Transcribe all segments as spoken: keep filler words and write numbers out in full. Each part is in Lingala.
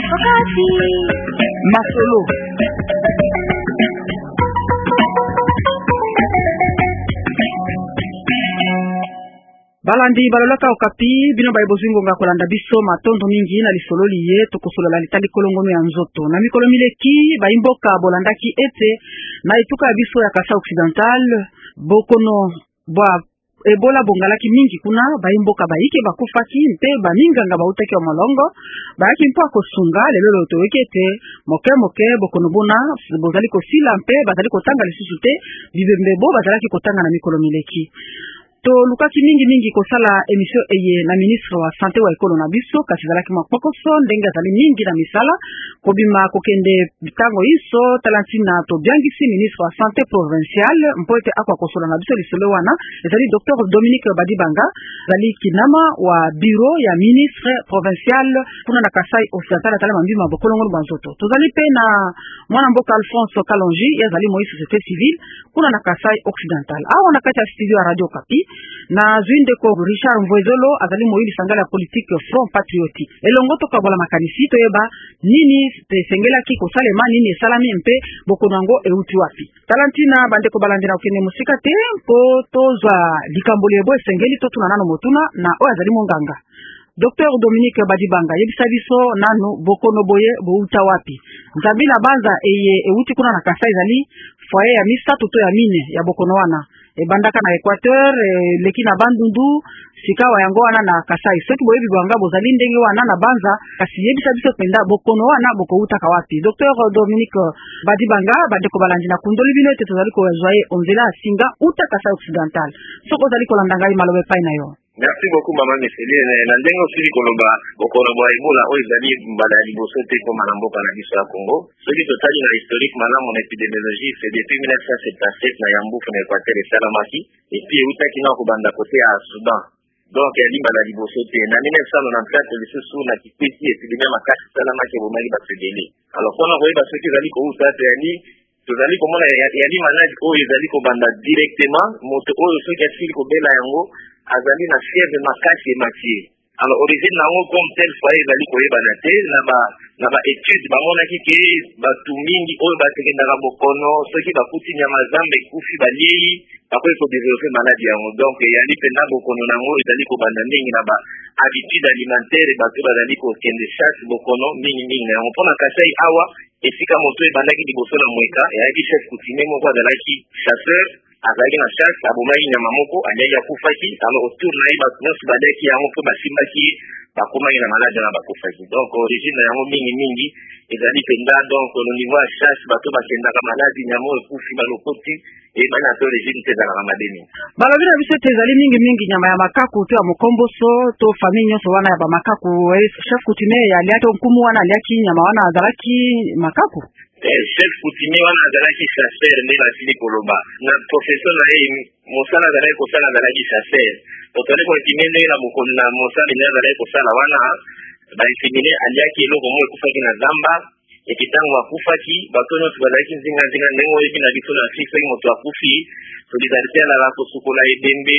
Wakati Masolo balandi balolaka okapi bino baye bozingo nga kolanda biso matondo mingi na lisolo liye tokosolola litali kolongono ya nzoto na mikolo mileki bayimboka bolandaki ete na etuka ya biso ya Kasai Occidental bokono bwa Ebola bongalaki mingi kuna bayimboka bayike bakufaki mpe baninganga bautaki wa malongo bayaki mpo kosunga lelo lelo toyekete moke moke bokono bona bozali kosila mpe bazali kotanga lisusu te bibembebo bazalaki kotanga na mikolo mileki to lukaki mingi mingi kosala emission eye na ministre wa santé wa ekolo na biso kasi zalaki mapokoso ndenge azali mingi na misala kobima kokende bitango iso talantina to biangisi ministre wa santé provinciale mpoete akwa kosola na biso lisolo wana ezali docteur Dominique Badibanga zali kinama wa bureau ya ministre provincial kuna na Kasai Occidental atala mambima bokolongo banzoto tozali pe na mwana mboka Alphonse Kalonji yazali moi société civile kuna na Kasai Occidental awa na kati ya studio ya Radio Kapi na zuinde ko Richard Mvwezolo azali moyili sangala ya politique Front Patriotique elongo to kabola makanisi to yeba nini te sengela ki ko salema nini salami mpe bokonango euti wapi talantina bande ko balandira okene musika te po tozwa likamboli ebo sengeli to tuna nano motuna na o azali monganga Docteur Dominique Badibanga yebisa biso nano bokono boye bouta wapi nzabila banza eye euti kuna na Kasai zali foyer ya misato to ya mine ya bokono wana ebandaka na Equateur e, leki na bandundu sikawa yango wana na Kasai soki boyebi bwanga bozali ndenge wana na banza kasi yebisa biso penda bokono wana boko utaka wapi Docteur Dominique Badibanga bande ko balandi na kundoli bino ete tozali ko joye onzela singa uta Kasai Occidental soko zali ko landanga malobe pai na yo. Merci beaucoup maman Meseli na ndengo sili koloba bokono bwa Ebola o ezali mbala liboso te ko malamboka na biso ya Congo soki totali na historique malamu na épidémiologie c'est depuis mille neuf cent soixante-dix-sept na Yambufu na Equateur esalamaki et puis eutaki na kobanda kote ya Soudan donc yali mbala liboso te na mille neuf cent quatre-vingt-quatre lisusu na kipesi epidémie makasi esalamaki bomaki basebele alors mpona koyeba soki ezali kouta te yali tozali komona yali maladi oyo ezali kobanda directement moto oyo soki asili kobela yango azali na fièvre makasi ematie alors origine nango comme tel fois ezali koyebana te na ba na ba étude bamonaki ke batu mingi oyo batekendaka bokono soki bakuti nyama zamba ekufi baliei bakoki kodevelope maladi yango donc yali pena bokono nango ezali kobanda ndenge na ba habitude alimentaire bato bazali kokende chasse bokono mingi mingi na yango mpona Kasai awa esika moto ebandaki liboso na mweka yayaki chef coutumier moko azalaki chasseur azalaki na chasse abomaki nyama moko aliaki akufaki alors autour na ye bato nyonso baliaki yango mpe basimbaki bakomaki na maladi wana bakufaki donc origine na yango mingi mingi ezali penda donc au niveau ya chasse bato bakendaka maladi nyama oyo ekufi balokoti eyebani ate origine te ezalaka madeni balobi na biso ete ezali mingi mingi nyama ya makaku to ya mokomboso to famille nyonso wana ya bamakaku chef coutumier aliaki nkumu wana aliaki nyama wana azalaki makaku chef coutumier wana azalaki chasseur nde nasili koloba na profession na ye mosala azalaki kosala azalaki chasseur totali koinfirmier ndenge na bokoni na mosala nde azalaki kosala wana bainfirmier aliaki eloko moko ekufaki na zamba eki ntango akufaki bato nyonso bazalaki nzinganzinga ndenge oyebi na biso na afrique soki moto akufi solidarité alala kosukola ebembe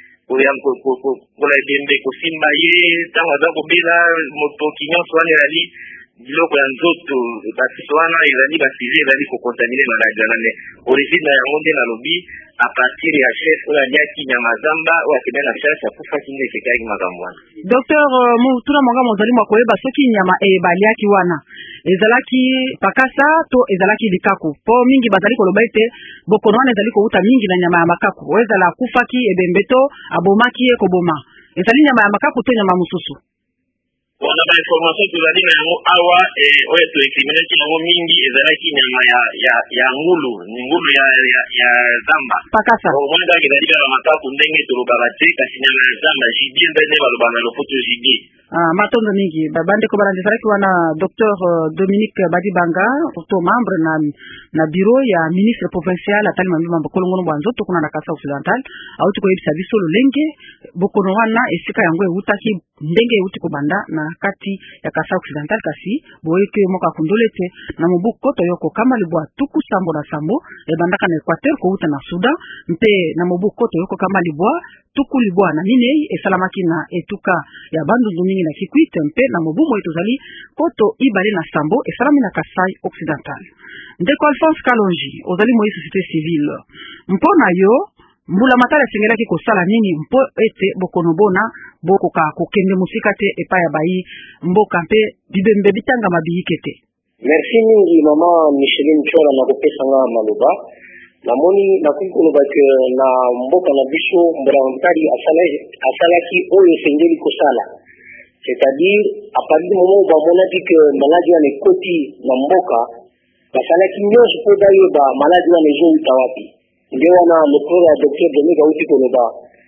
kola ebembe kosimba ye ntango aza kobela motoki nyonso wana ezali biloko ya nzoto basiso wana ezali basije ezali kokontamine maladi wana me origine na yango nde nalobi a partir ya chef oyo aliaki nyama zamba oyo akende na chasse akufaki nde ekekaki makambo wana docteur tuna monga mozali mwa koyeba soki nyama baliaki wana ezalaki pakasa to ezalaki likaku po mingi bazali koloba ete bokono wana ezali kouta mingi na nyama ya makaku oyo ezala akufaki ebembe to abomaki ye koboma ezali nyama ya makaku to nyama mosusu wana ba information tozali na yango awa oyo toincriminaki yango mingi ezalaki nyama ya ya ya ngulu ngulu ya ya, ya zamba pakasa omoni kaka ezali kaka makaku ndenge tolobaka te kasi nyama ya zamba gibier nde nde balobaka na lopoto gibier ah matondo mingi babande ko balandi ezalaki wana docteur Dominique Badibanga to membre na na bureau ya ministre provincial atali mambo bokolongono bwanzo to kuna na Kasai Occidental auti ko yebisa biso lolenge bokono wana esika yango eutaki ndenge euti ko banda na kati ya Kasai Occidental kasi boyeke moka kundolete na mobu koto yoko kama libwa tuku sambo na sambo ebandaka na Equateur ko uta na Sudan mpe na mobu koto yoko kama libwa tuku libwa na minei esalamaki na etuka ya bandundu mingi na Kikwit mpe na mobu mo etozali koto ibale na sambo esalami na Kasai Occidental. Ndeko Alphonse Kalonji ozali moi société civile mpona yo mbula matala esengelaki kosala nini mpo ete bokonobona bokoka kokende musika te epa ya bayi mboka mpe bibembe bitanga mabiyike te. Merci mingi mama Micheline Chola na kopesa nga maloba namoni nakoki koloba ke na mboka na biso mbula matali asalaki oyo esengeli kosala, c'est-à-dire à partir du moment où bamonaki ke maladi wana ekoti na mboka basalaki nyonso mpo bayeba maladi wana ezowuta wapi. Nde wana lokolo ya docteur Denis bauti koloba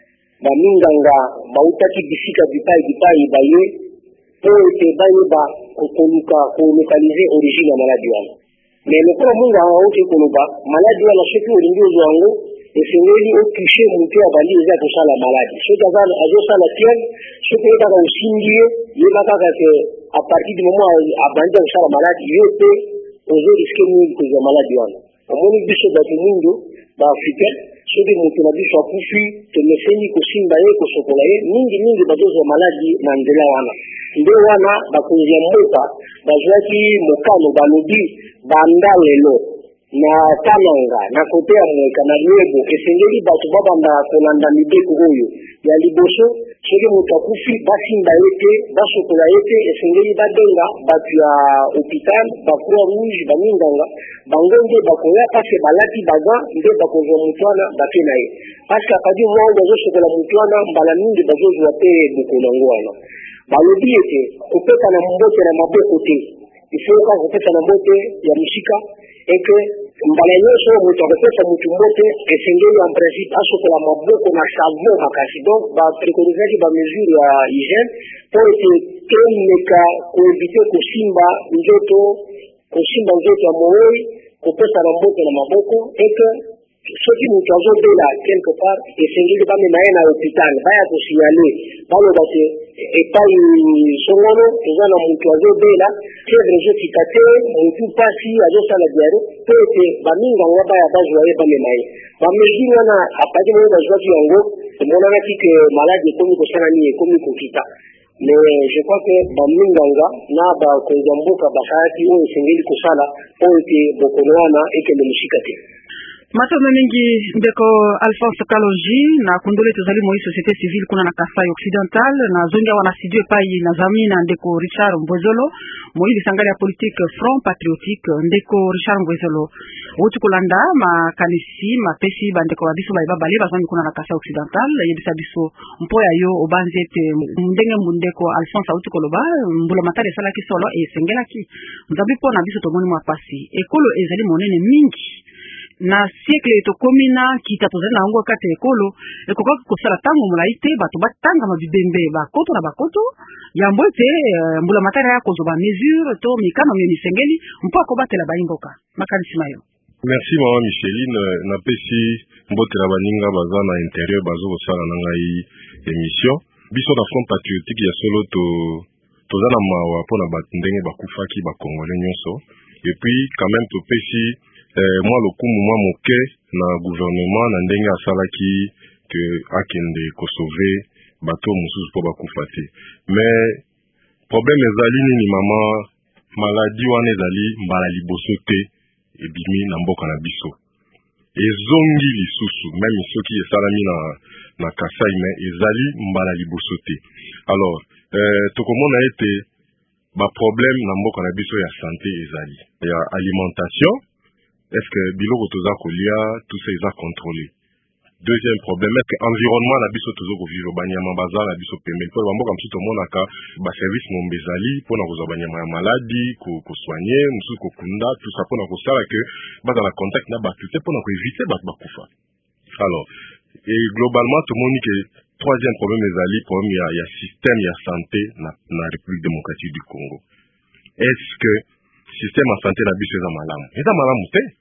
baminganga bautaki bisika bipai bipai baye po ete bayeba kokoluka kolokalize origine ya maladi wana. Mais lokolo mungu auti koloba maladi wana soki olingi ozwa yango esengeli otushe mutu ya bandi eza kosala maladi soki azosala fièvre soki oyebaka osimbi ye yeba kaka ke a partir du moment abandi kosala maladi ye pe ozo riske mingi kozwa maladi wana. Omoni biso bato mungu ba-Africain, soki mutu na biso akufi temeseni kosimba ye kosokola ye mingi mingi bazozwa maladi na nzela wana. Nde wana bakonzi ya mboka bazwaki mokano balobi banda lelo na Kananga na kote ya mweka na Lwebo esengeli bato babanda kolanda mibeko oyo ya liboso soki mutu akufi basimba ye te basokola ye te esengeli badenga bato ya hôpital bakroix rouge baminganga bango nde bakoya pase balati baga nde bakozwa mutu wana bake na ye parce akadi mwa bazosokola mutu wana mbala mingi bazozwa te bokolo yango wana balobi ete kopesa na mbote na maboko te ifoka kopesa na mbote ya musika eke mbala nyonso mutu akopesa mutu mbote esengeli en principe asokola maboko na savon makasi donc bapréconisaki bamesure ya hygiène po ete tomeka koevite kosimba nzoto kosimba nzoto ya mooi kopesa na mbote na maboko eke soki mutu azobela quelque part esengeli bamema ye na hôpital baya kosignale baloba te epai songolo eza na mutu azobela fièvre ezokita te mutu pasi azosala diare po ete baminganga baya bazwa ye bamema ye bamesure wana apati moyo bazwaki yango emonanaki ke maladi ekomi kosala nini ekomi kokita. Mais je crois que baminganga na bakonzi ya mboka basalaki oyo esengeli kosala po ete bokono wana ekende mosika te. Matono mingi ndeko Alphonse Kalonji na kundole tozali moi société civile kuna na Kasai Occidental na zongia wana studio pai na zamina ndeko Richard Mbozolo moi lisangala ya politique Front Patriotique ndeko Richard Mbozolo uti kulanda makanisi mapesi bandeko babiso baiba bale bazangi kuna na Kasai Occidental yebisa biso mpoya yo obanze te ndenge mbundeko Alphonse uti koloba mbula matare sala ki solo e sengelaki mzabi pona biso tomoni mapasi ekolo ezali monene mingi na siècle to komina kita to zana ngo kate ekolo ekoka kosala tango molaite bato batanga mabibembe bakoto na bakoto yambo te mbula matara ya kozoba mesure to mikano meni sengeli mpoko batela baimboka makanisi mayo. Merci maman Micheline na pesi mbotela baninga baza na intérieur bazo kosala na ngai émission biso na Front Patriotique ya solo to tozana mawa pona batindenge bakufaki ba congolais nyonso et puis quand même to pesi Eh, moi lokumu mwa moke na gouvernement na ndenge asalaki ke akende ko sauver bato mususu po bakufa te mais problème ezali nini mama maladie wana ezali mbala liboso te ebimi na mboka na biso ezongi lisusu même soki esalami na na Kasai mais ezali mbala liboso te alors euh, tokomona ete ba problème na mboka na biso ya santé ezali ya alimentation. Est-ce que biloko toza kolia tout ça est contrôlé? Deuxième problème est que environnement na biso tozo ko vivre banyama bazala biso pembeni po bamboka msusu tomonaka ba service mombezali pona kozwa banyama ya maladie ko ko soigner msusu ko kunda tout ça pona ko sala que baza la contact na batu te pona ko éviter bat bakufa. Alors et globalement tout monde que troisième problème ezali problème ya ya système ya santé na na République démocratique du Congo. Est-ce que système ya santé na biso eza malamu? Eza malamu te.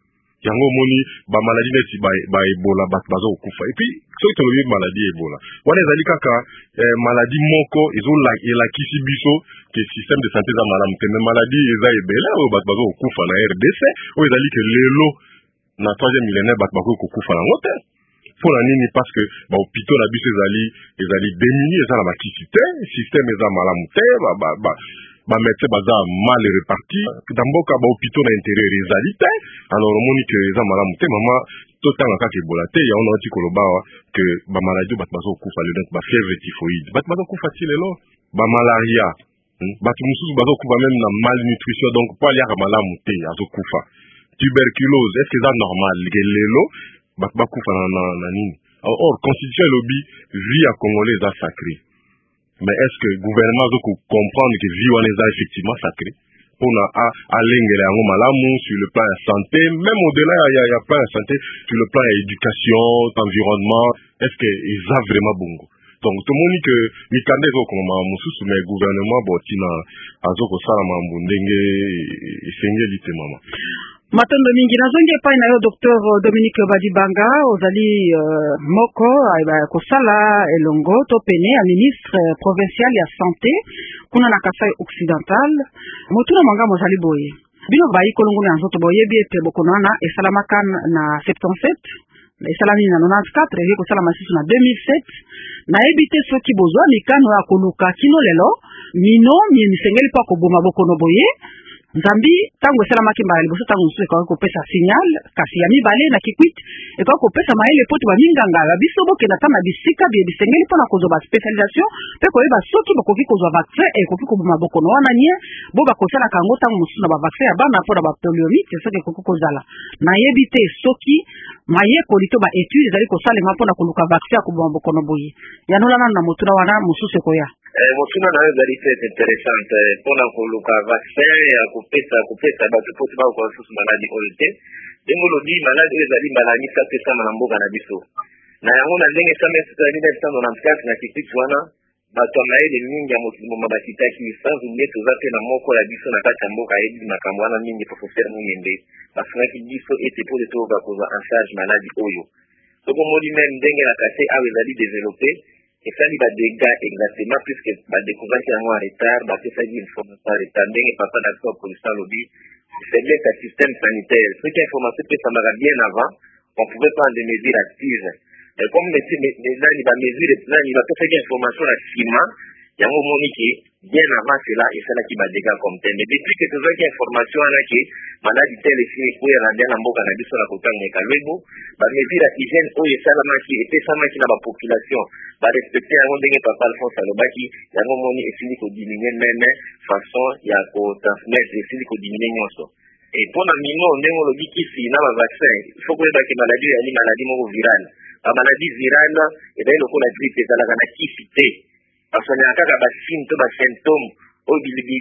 yango moni ba maladie neti ba ba Ebola ba bazo kufa et puis so tolobi maladie Ebola wana ezali kaka eh, maladie moko ezo la elakisi biso ke système de santé za malamu te mais maladie eza ebele oyo bato bazo kufa na R D C oyo ezali ke lelo na troisième millénaire bato bakoki kokufa nango te mpona nini parce que bahôpitaux na biso ezali ezali démuni eza na bakisi te système eza malamu te ba, ba, ba, bamédecin baza mal réparti na mboka bahôpitaux na intérieur ezali te alors omoni ke eza malamu te mama totanga kaka Ebola te yango nauti koloba ke bamaladi bato bazokufa lelo donc bafièvre typhoïde bato bazokufa ti lelo bamalaria bato mosusu bazokufa même na malnutrition donc po aliaka malamu te azokufa tuberculose est ce que eza normal ke lelo bato bakufa na, na, na nini or constitution elobi vie ya congolais eza sacré mais est ce que gouvernement azo comprendre que vie wana eza effectivement sacré pona alengela yango malamu sur le plan ya santé même au-delà ya, ya plan ya santé sur le plan ya éducation environnement est ce que eza vraiment bongo donc tomoni que mikanda ezokoma mosusu mais gouvernement botina azokosala mambo ndenge esengeli te mama matondo mingi nazongi epai na yo docteur Dominique Badibanga ozali uh, moko uh, kosala elongo to pene ya ministre uh, provincial ya santé kuna na Kasai occidental motuna manga mozali boye bino bayi kolongo na nzoto boyebi ete bokonana esalamaka na soixante-dix-sept esalami na quatre-vingt-quatrize eye kosala masusu na deux mille sept nayebi te soki bozwa mikano ya koluka kino lelo mino misengeli mpo akoboma bokono boye Nzambi tango esalamaki mbala liboso tango mosusu ekawaki kopesa signal kasi ya mibale na kikwit ekawaki kopesa mayele poti baminganga biso bokenda ta na bisika bie bisengeli mpona kozwa baspecialisation mpe koyeba soki bakoki kozwa vaccin ekoki koboma bokono wana nie bo bakosalaka yango tango mosusu na bavaccin ya bana mpona bapoliomite soki ekoki kozala nayebi te soki mayekoli to baétude ezali kosalema mpona koluka vaccin ya koboma bokono boye yanolana na motuna wana mosusu ekoya Eh, motuna na yo ezali très intéressante mpona koluka vaccin ya kopesa kopesa bato poti bakoka susu maladi oyo te ndenge olobi maladi oyo ezali mbala misato esama na mboka na biso na yango na ndenge esama esala mille neuf cent quatre-vingt-quatorze na kikwiti wana bato ya mayele mingi ya mokili bakitaki sans oublier toza pe na moko ya biso na kati ya mboka ayebi makambo wana mingi professeur Muyembe bafungaki biso ete po de toyoka kozwa en charge maladi oyo sokomoni meme ndenge na kase awa ezali développé esali badega exactement puisque badécouverte yango en retard bapesaki information en retard ndenge papa na biso apolisi alobi faiblesse ya système sanitaire soki information epesamaka bien avant on pouvait prendre des mesures actives mais comme nani bamesure nani bapesaki information na nsima yango omoni ke bien avant cela esalaki badega comme tel mais depuis que tozwaki information wana ke maladi tel esili koyela nde na mboka na biso na kotangeka lwebo bamesure ya hygiène oyo esalamaki epesamaki na bapopulation barespecte yango ndenge papa Alphonse alobaki yango moni esili kodiminue meme façon ya kotransmettre esili kodiminue nyonso e mpona mino ndenge olobi kisi na bavaccin ifo koyebaki maladi oyo yali maladi moko virale bamaladi virale ezali lokola grippe ezalaka na kisi te baswanaka kaka basime to basymptôme oyo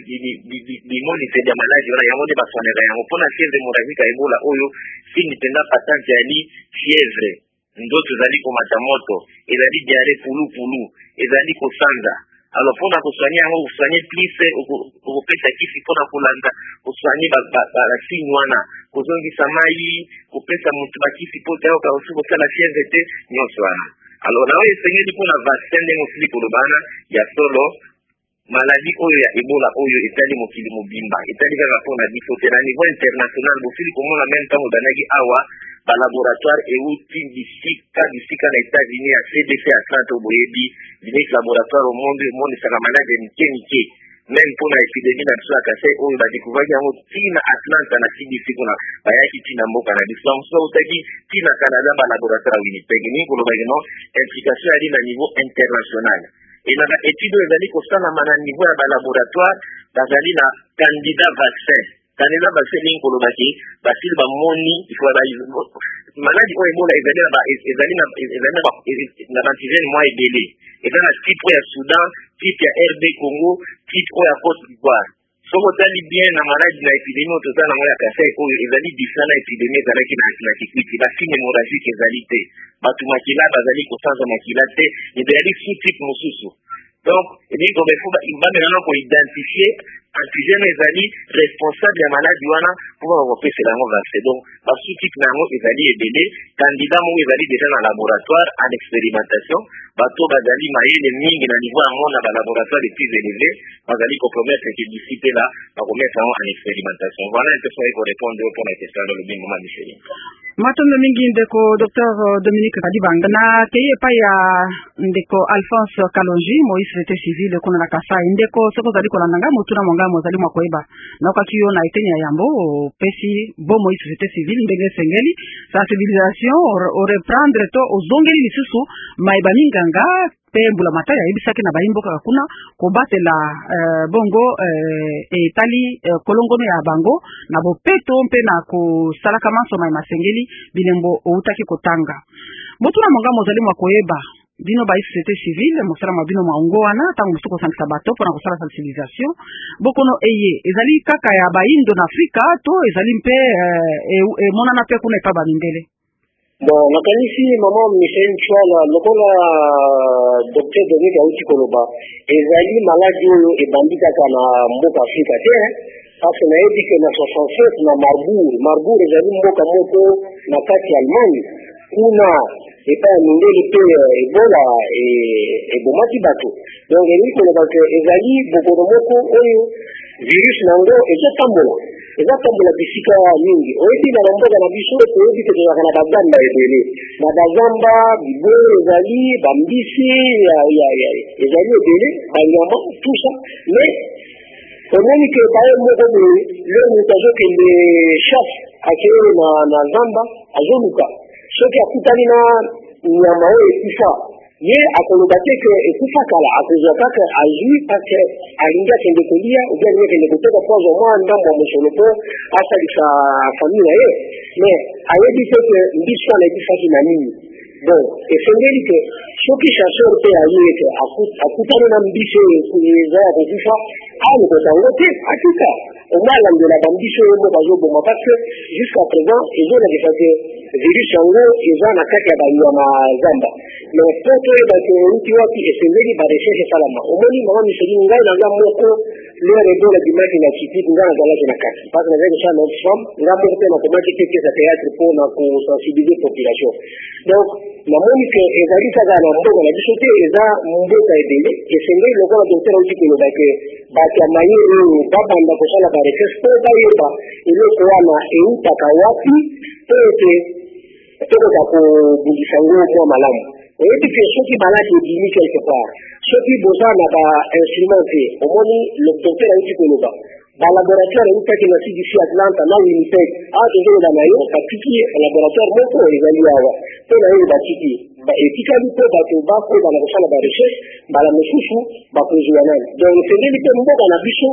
bimonise ya maladi wana yango nde baswanaka yango mpona fièvre hémorragique ya Ebola oyo sine mpenza patente yali fièvre ndoto ezali komata moto ezali diare pulupulu ezali kosanza alors mpona koswanye yango koswanye plus okopesa kisi mpona kolanda koswanye basigne wana kozongisa mai kopesa moto bakisi po te ayoka osi kosala fièvre te nyonso wana alors nayo esengeli mpona vaccin ndenge osili kolobana ya solo maladi oyo ya Ebola oyo etali mokili mobimba etali kaka mpona biso te na niveau international bosili komona meme ntango banaki awa balaboratoire euti bisika bisika na États-Unis ya C D C Atlanta boyebi bineti laboratoire au monde emonisaka maladi ya mike mike meme mpona epidemie na biso ya Kasai oyo badécouvraki yango tina Atlanta na C D C kuna bayaki tina mboka na biso mosusu otaki tina Canada balaboratoire ya Winnipeg ningi kolobaki no implication yali na niveau international et na baétude oyo ezali kosalama na niveau ya balaboratoire bazali na candidat vaccin candidat vaccin ningi kolobaki basili bamoni ifo maladi oyo Ebola ezali na ezali na ezali na bantigène mwa ebele eza na type oyo ya Soudan type ya R D Congo type oyo ya Côte d'Ivoire soko otali bien na maladi na épidémie oyo toza nango ya Kasai oyo ezali différent na épidémie ezalaki na kikwiti basine hémorragique ezali te bato makila bazali kosanza makila te ezali sous type mosusu donc elingi koba ifo bamela na koidentifie antigène ezali responsable ya maladi wana pour kopesela yango vaccin. Donc basutype na yango ezali ebele, candidat moko ezali déjà na laboratoire en expérimentation, bato bazali mayele mingi na niveau yango na balaboratoire les plus élevés, bazali compromettre que d'ici pe là bakomettre yango en expérimentation. Voilà un peu ça pour répondre pour la question dans le bien moment Micheline. Matondo mingi ndeko Docteur Dominique Kadibanga na teye pa ya ndeko Alphonse Kalonji Moïse Société civile kuna na Kasai ndeko soko zali ko landanga mutuna monga mozali mwakoeba na okakiyo na itenya yambo pesi bo Moïse Société civile ndenge sengeli sensibilisation au reprendre to ozongeli lisusu maiba minganga pe mbula mataya ibisaki na bayimboka kuna kobatela uh, bongo uh, etali uh, kolongono ya bango na bopeto mpe na kosalaka manso mai masengeli bilembo outaki kotanga motuna monga mozali mwakoeba bino ba société civile mosala mabino maungo wana tangu musuko sangisa bato pona kosala sensibilisation bokono eye ezali kaka ya baindo na Afrika to ezali mpe uh, e, e, monana pe kuna epa bamindele. Bon, nakanisi mama Michel Chwala lokola Docteur Dominique Auti Koloba ezali maladi oyo ebandikaka na mboka Afrika te parce na yebi ke na soixante-sept na Marbourg Marbourg ezali mboka moko na kati ya Allemagne kuna epa ya mindele pe Ebola ebomaki bato. Donc eli koloba ke ezali bokono moko oyo virus nango ezotambola ezotambola bisika mingi oyebi na mboka na biso toyebi ke tozalaka na bazamba ebele na bazamba bibo ezali bambisi ya ya ya ezali ebele banyama tout ça mais omoni ke baye moko boye leo moto azokende chasse akeye na na zamba azoluka soki akutani na nyama oyo ekufa ye akoloba te ke ekufa kala akozwa kaka azwi parce alingi akende kolia ubia alingi akende koteka pozo mwa ndambo ya mosolo po asalisa famille na ye mais ayebi te ke mbiso wana ekufaki na nini. Bon esengeli ke soki chasseur mpe aye ete akutani na mbiso eza ya kokufa alokota yango te atika omwa alandela bambiso oyo moko azoboma parce que jusqu'à présent ezolakisa ke virus yango eza na kati ya banyama zamba mais po toyeba ke euti wapi esengeli barecherche esalama. Omoni mama Micheline ngai nanga moko lere ebola dimaki na chitiki ngai nazalaki na kati parce nazali kosala na oxfam ngai moko mpe nakomaki te piese ya théâtre mpona kosensibiliser population. Donc namoni ke ezali kaka na mboka na biso te eza mboka ebele esengeli lokola docteur auti koloba ke bato ya mayele oyo babanda kosala barecherche mpo bayeba eloko wana eutaka wapi po ete tokoka kobungisa ngo mwa malamu. oyebi ke soki maladi ebimi quelque part soki boza na bainstrument te omoni le docteur auti koloba balaboratoire eutaki na C D C Atlanta na Winnipeg tozolela na yo batiki laboratoire moko ezali awa mpo na oyo batiki etikali mpo bato bakoba na kosala barecherche mbala mosusu bakozwa nani. Donc esengeli mpe mboka na biso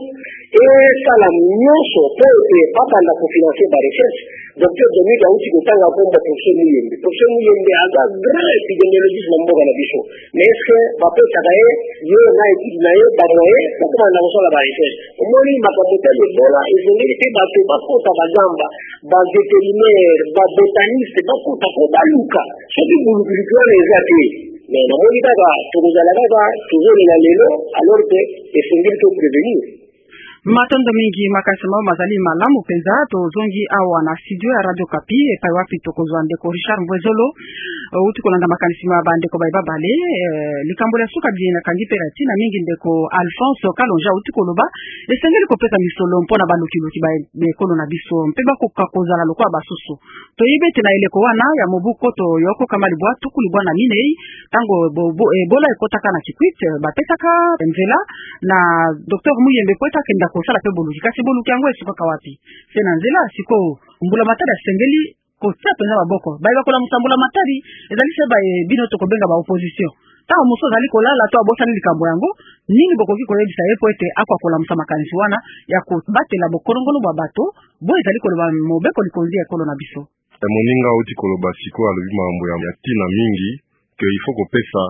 esala nyonso mpo ete babanda kofinanse barecherche. Docteur Dominique auti kotanga komba professeur Muyembe professeur Muyembe aza grand épidémiologiste na mboka na biso mais est ce que bapesaka ye ye na étude na ye bamoye bakomanda kosala barecherche. Omoni makambo tali ebola esengeli mpe bato bakota bazamba bavétérinaire babotaniste bakota po baluka soki bulukuluki wana eza te mais namoni kaka tokozala kaka tozolela lelo alors que esengeli to prévenir. Matondo mingi makasema mazali malamu penza tozongi awa na studio ya Radio Kapi epai wapi tokozwa ndeko Richard Mbwezolo uti kolanda makanisima ba ndeko baiba bale likambo la suka bien kandi perati na mingi ndeko Alphonse Kalonja uti koloba esengeli kopesa misolo mpona balukiluki ba ekolo na biso mpe bakoka kozala lokwa basusu toyibete na eleko wana ya mobuko to yoko kama libwa tukulibwa na minei tango ebola ekotaka na kikwit bapetaka nzela na Docteur Muyembe poeta kenda kosala pe boluki kasi boluki yango esuka wapi sena nzela siko mbula matari asengeli kotia penza baboko bai bakola musambula matari ezali seba e bino to kobenga ba opposition tawo muso zali kolala to abosani likambo yango nini bokoki koyebisa ye poete akwa kola musamakanisi wana ya kobatela bokolongolo bwa bato bo ezali koloba mobeko likonzi ya kolo na biso. Moninga uti koloba siko alobi mambo ya tina mingi que il faut kopesa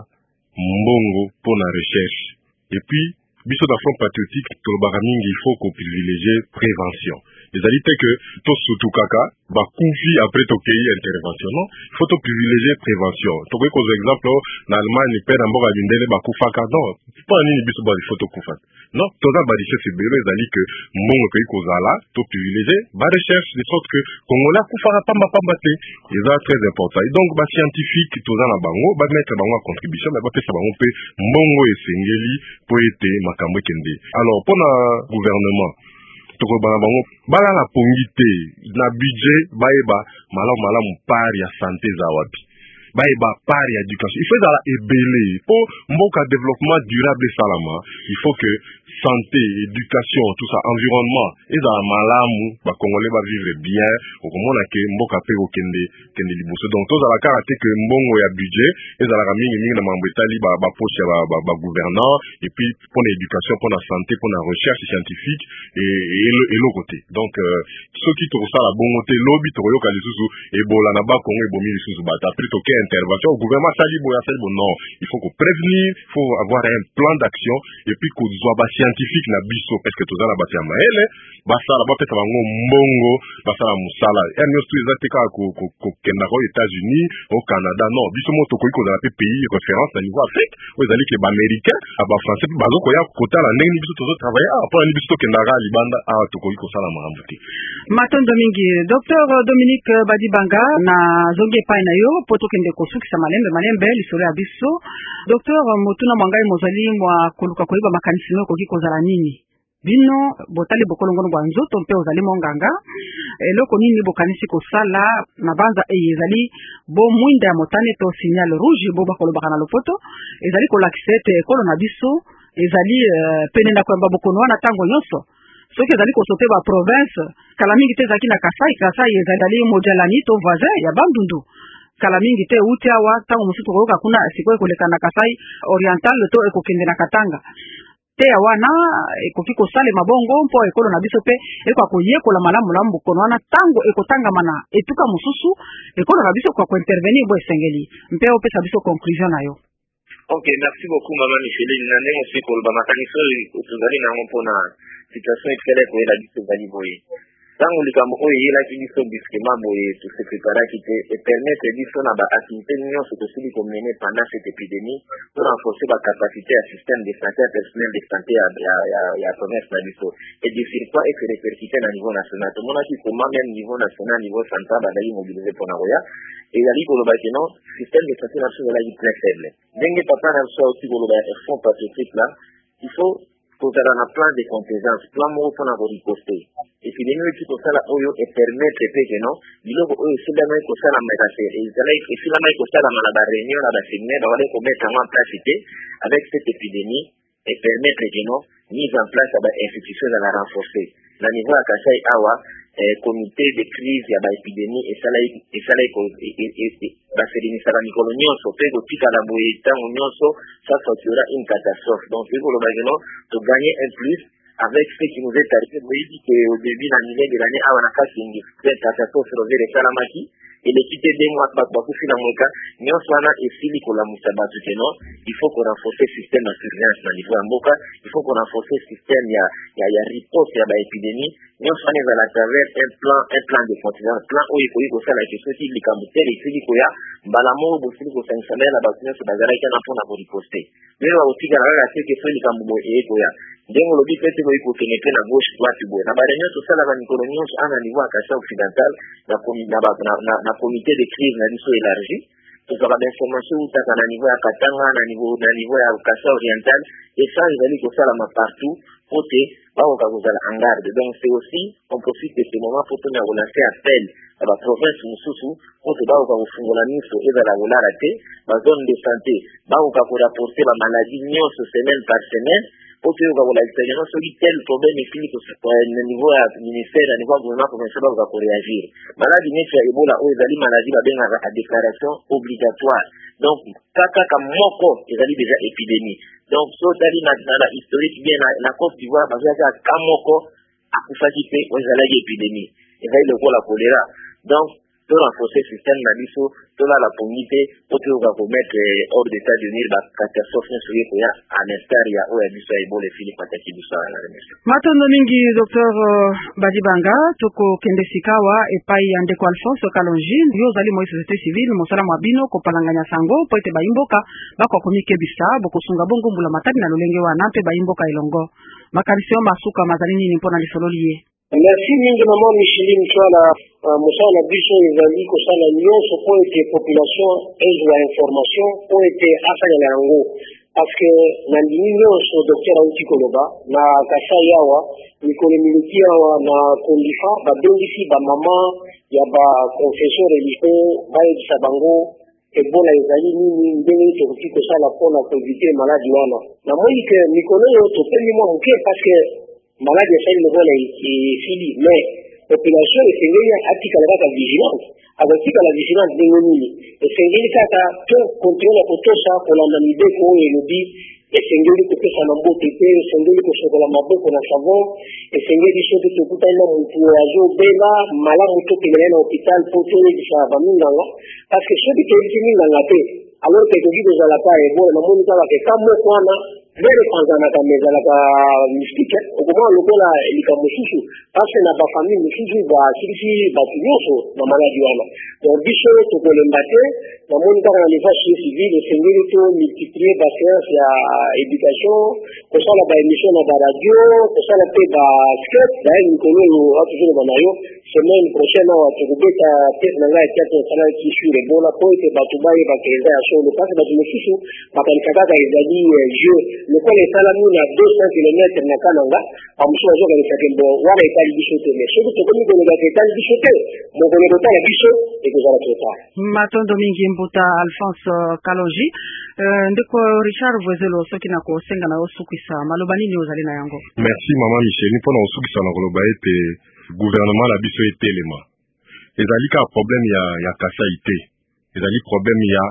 mbongo pona recherche et puis biso da front patriotique tolobaka mingi il faut ko privilégier prévention ezali te que to sutu kaka bakufi après tokei intervention non il faut to privilégier prévention tokoki kozwa exemple na Allemagne pe na mboka bindele bakufaka non mpo nini biso ba il faut tokufa non toza ba richesse ebele ezali que mbongo ekoki kozala to privilégier ba recherche de sorte que congolais akufaka pamba pamba te eza très important et donc ba scientifique toza na bango ba mettre bango en contribution mais ba pesa bango pe mbongo esengeli po ete makambo ekende alors pona gouvernement tokobana bango balala pongi te na budget bayeba malamu malamu part ya santé za wapi bayeba part ya éducation il faut ezala ebele po mboka développement durable esalama il faut que santé éducation tout ça environnement ezala malamu bakongolais bavivre bien okomona ke mboka pe kokende kende liboso donc tozala kaka te ke mbongo ya budget ezalaka mingi mingi na mambo etali bapoche ya bagouvernant et puis mpona éducation mpona santé mpona recherche scientifique eloko te donc soki tokosala bongo te lobi tokoyoka lisusu ebola na bakongo ebomi lisusu bato apres toke intervention gouvernement asali boye asali bo non il faut prévenir il faut avoir un plan d'action et puis kozwa ba scientifique na biso parce que toza na bato ya maele basala bapesa bango mbongo basala mosala ya nyonso eza te kaka kokendaka o États-Unis au Canada non biso mo tokoki kozala pe pays référence na niveau Afrique oyo ezali ke baaméricain bafrançais mpe bazokoya kotala ndenge ni biso tozotravaille awa mpona ni biso tokendaka libanda awa tokoki kosala makambo te matondo mingi docteur Dominique Badibanga na zongi epai na yo po tokende kosukisa malembe malembe lisolo ya biso docteur motuna mwangai mozali mwa koluka koyeba makanisi no koki kozala nini bino botali bokolongono bwa nzoto mpe ozali monganga eloko nini bokanisi kosala na banza ezali bo mwinda ya motane to signal rouge bo bakolobaka na lopoto ezali kolakisa ete ekolo na biso ezali uh, pene na kwamba bokono wana tango nyonso soki ezali kosote ba province kala mingi te ezalaki na Kasai Kasai ezali mojalani to voisin ya Bandundu kala mingi te uti awa tango mosusu koyoka kuna sikoyo koleka na Kasai oriental to ekokende na Katanga te wana ekoki kosale mabongo mpo ekolo na biso pe eko koyekola malamu malamu bokono wana tango ekotangama na etuka mosusu ekolo na biso kwa intervenir bo esengeli mpe opesa biso conclusion na yo. Ok, merci beaucoup Maman Micheline. Na ndenge aussi koloba makanisi tozali nango mpona situation ekele koyela biso ezali boye ntango likambo oyo eyelaki biso brusquement boye tose preparaki te epermettre biso na baactivité nyonso tosili komene pendant cette épidémie pour renforcer bacapacité ya système de santé ya personnel de santé ya, ya, ya, ya province na biso et de surcroît ese répercuté na niveau national tomonaki koma même niveau national niveau central bazali mobiliser mpona koya ezali koloba ke non système de santé na biso ezalaki très faible ndenge papa na biso aussi koloba ya fonds patriotique là il faut kozala na plan de contingence plan moko mpona koriposte epidemie eti kosala oyo epermettre pe ke non biloko oyo esilamaki kosalama esilamaki kosalama na bareunion na baséminaire bawali komettre yango en place te avec cette épidémie epermettre ke non mise en place ya bainstitution ezala renforcée na niveau ya Kasai awa comité de crise ya baépidémie esalaki baselimisaka mikolo nyonso mpe kotikala boye ntango nyonso ça factura une catastrophe donc ekoloba ke non togagner un plus avec ce qui nous est arrivé. Vous voyez qu'au début de l'année de l'année, avant la casse, il y a une catastrophe sur le Salamaki, et l'équipe des mois, beaucoup de Finamoka, nous sommes là, et si nous avons il faut qu'on renforce le système de surveillance dans le niveau de Mboka, il faut qu'on renforce le système, il y a, il y a, il y a riposte, il y a l'épidémie, nous sommes là à travers un plan, un plan de contingence, un plan où il faut que ça, la question, si les cambouteurs, et si les koya, balamo, aussi, que ça nous amène à la bâtiment, c'est bazar, et qu'on a pour riposter. Mais aussi, il y a la question, les cambouteurs, et koya. Ndenge lobi pete boyi kokeneke na gauche droite boye na barenyo tosala ba mikolo nyonso ana niveau ya Kasai occidental na na na, na comité de crise na biso élargi tozala ba information utaka na niveau ya Katanga na niveau na niveau ya Kasai oriental et ça ezali kosalama partout pour que baoka kozala en garde donc c'est aussi on profite de ce moment pour tenir relancer appel à la province mosusu pour que baoka kofungola miso ezala kolala te ba zone de santé baoka korapporter ba maladie nyonso semaine par semaine pour que vous avez l'expérience, celui tel problème est fini au niveau du ministère, au niveau du gouvernement provincial, vous allez réagir. Maladie nette à Ebola, où ils allaient maladie, va bien à déclaration obligatoire. Donc, kaka kamoko, ils allaient déjà épidémie. Donc, so tali na na historique bien la Côte d'Ivoire, parce que kamoko, à Koufakite, où ils allaient épidémie. Ils allaient le la choléra. Donc, to renforcer système na biso to la la pomite po to ka ko mettre hors d'état de nuire ba catastrophe ne soye ko ya en instar ya o ya biso ay bole fili pataki biso na remercie matondo mingi docteur uh, Badibanga toko kende sikawa epai ya ndeko Alphonse Kalonji yo zali mo société civile mosala mwabino ko palanganya sango po ete baimboka bako komike bisa boko sunga bongo mbula matadi na lolenge wana pe baimboka elongo makanisio masuka mazali nini mpona lisololiye. Merci mingi mama Micheline Chwala uh, mosala biso ezali kosala nyonso po ete population ezwa information po ete afanya na yango parce que na ndimi nyonso docteur Auti Koloba na Kasai yawa mikolo miliki yawa na kondifa babengisi bamama ya ba confession religieuse bayebisa bango ebola ezali nini ndenge tokoki kosala mpona koevite maladi wana namoni ke mikolo oyo topemi mwa moke parce que maladi esali lokola esili mais population esengeli atikala kaka vigilance akotikala vigilance ndenge nini esengeli kaka to contrôle kotosa kolanda mibeko oyo elobi esengeli kopesa na mbote te esengeli kosokola maboko na savon esengeli soki tokutani na motu azobela malamu tokende na hôpital mpo toyebisa baminganga parce que soki toyebisi minganga te alors que toki kozala pa ebola namoni kaka ke ka moko wana lere panzanaka me ezalaka mystique okomona lokola likambo mosusu parce na bafamille mosusu basilisi bato nyonso na maladi wana donc biso tokolemba te namoni kaka na niveau société civile esengeli to multiplier baséance ya éducation kosala baémission na baradio kosala mpe basket daye mikolo oyo atuzolo banayo semaine prochaine awa tokobeta tese na ngai atiate esalaki sur ebola po ete bato bayebaka eza ya solo parce bato mosusu bakanika kaka ezali jeu lokola esalami na deux cents kilomètres na kananga bamosusu bazokanisaka mbo wana etali biso te mais soki tokomi kolobaka etali biso te mokolo kotala biso ekozala trop. Matondo mingi mbuta Alphonse Kalonji uh, ndeko Richard Vwezelo soki na kosenga na osukisa maloba nini ozali na yango. Merci mama Michel mpona osukisa na koloba ete gouvernement na biso etelema ezali ka problème ya ya Kasai te ezali problème ya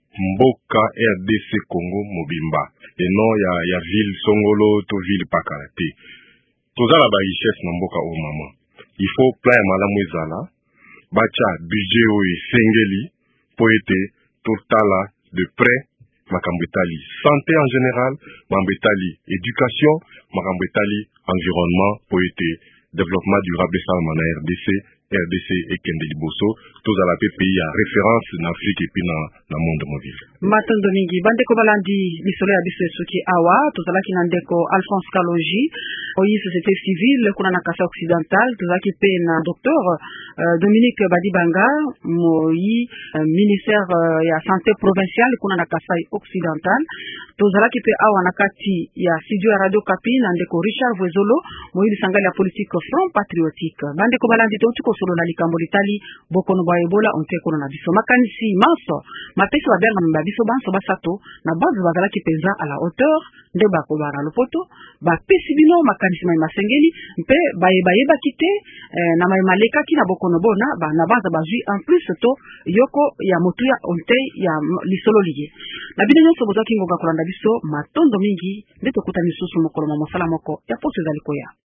mboka R D C Congo mobimba et non ya ya ville Songolo to ville Pakala te tozala ba richesse na mboka o mama il faut plan malamu ezala bacha budget o esengeli po ete totala de près makambo etali santé en général makambo etali éducation makambo etali environnement po ete développement durable salama na R D C R D C ekende liboso tozala pe pays ya référence na Afrique et puis na na monde mobile. Matondo mingi bandeko balandi misolo ya biso soki awa tozalaki na ndeko Alphonse Kalonji oyi société civile kuna na Kasai occidental tozalaki pe na docteur uh, Dominique Badibanga moyi uh, ministère uh, ya santé provinciale kuna na Kasai occidental tozalaki pe awa na kati ya studio ya Radio Kapi na ndeko Richard Vwezolo moyi lisangala ya politique Front Patriotique bandeko balandi tonti solo na likambo litali bokono ba ebola onte kono na biso makanisi maso mapesi wa benga mba biso banso basato na bazu bazala ki penza à la hauteur nde bako bara lopoto ba pesi bino makanisi mai masengeli mpe baye baye bakite eh, na mai maleka ki na bokono bona ba na baza bazui en plus to yoko ya motuya onte ya lisolo liye na bino nyonso bozaki ngonga kolanda biso matondo mingi nde tokutani susu mokolo mosala moko ya poso ezali koya.